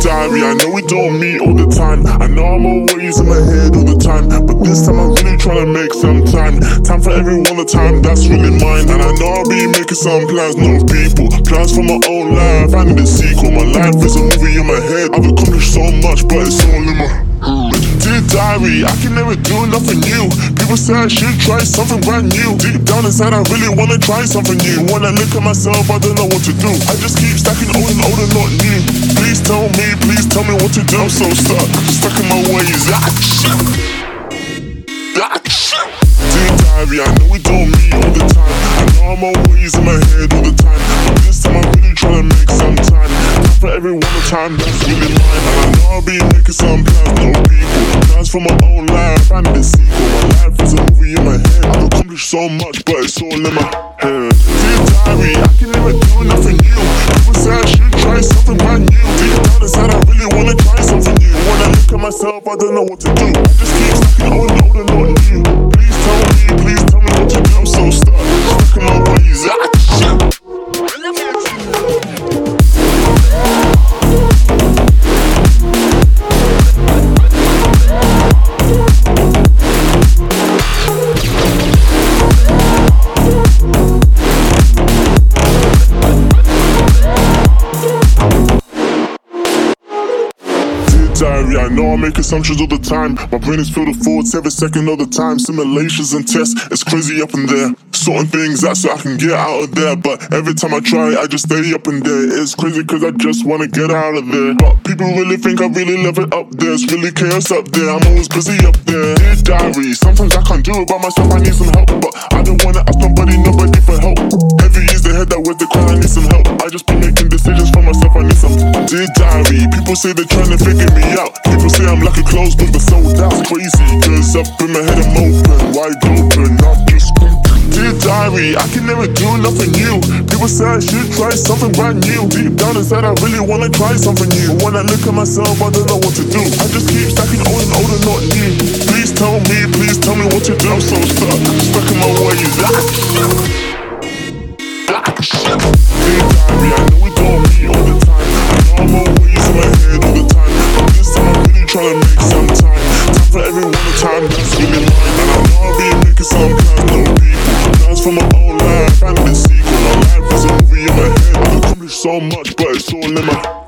diary, I know we don't meet all the time. I know I'm always in my head all the time, but this time I'm really trying to make some time. Time for everyone, the time that's really mine. And I know I'll be making some plans, no people. Plans for my own life, I need a sequel. My life is a movie in my head. I've accomplished so much, but it's all in my Dear diary, I can never do nothing new. People say I should try something brand new. Deep down inside I really wanna try something new. When I look at myself I don't know what to do. I just keep stacking old and old and not new. Please tell me what to do. I'm so stuck in my ways. Dear diary, I know we don't meet all the time. I know I'm always in my head all the time, but this time I'm really trying to make some time. Time for everyone, the time that's really mine. And I know I'll be making some plans, no people. Plans for my own life, I need a sequel. My life is a movie in my head. I've accomplished so much, but it's all in my head. Dear diary, I can never do nothing new. People say I should try something brand new. Deep down inside I really wanna try something new. When I look at myself I don't know what to do. I just keep stacking old and old and not new. Please tell me what to do. I'm so stuck in my ways. Diary, I know I make assumptions all the time. My brain is filled with thoughts every second of the time. Simulations and tests, it's crazy up in there. Sorting things out so I can get out of there. But every time I try, I just stay up in there. It's crazy cause I just wanna get out of there. But people really think I really love it up there. It's really chaos up there, I'm always busy up there. Dear diary, sometimes I can't do it by myself, I need some help. But I don't wanna ask nobody for help. Heavy is the head that wears the crown, I need some help. I just be making decisions for myself, I need some. Dear diary, people say they're trying to figure me out. People say I'm like a closed book, but sold out. It's crazy, cause up in my head I'm open, wide open, I'm just Dear diary, I can never do nothing new. People say I should try something brand new. Deep down inside I really wanna try something new. When I look at myself I don't know what to do. I just keep stacking old and old and not new. Please tell me what to do. I'm so stuck in my ways. Dear diary, I know we don't meet all the time. I know I'm always in my head all the time, but this time I'm really trying to make some time. Time for everyone, the time that's really mine. And I know I'll be making some plans, no people. Plans for my own life, I need a sequel. My life is a movie in my head. I've accomplished so much, but it's all in my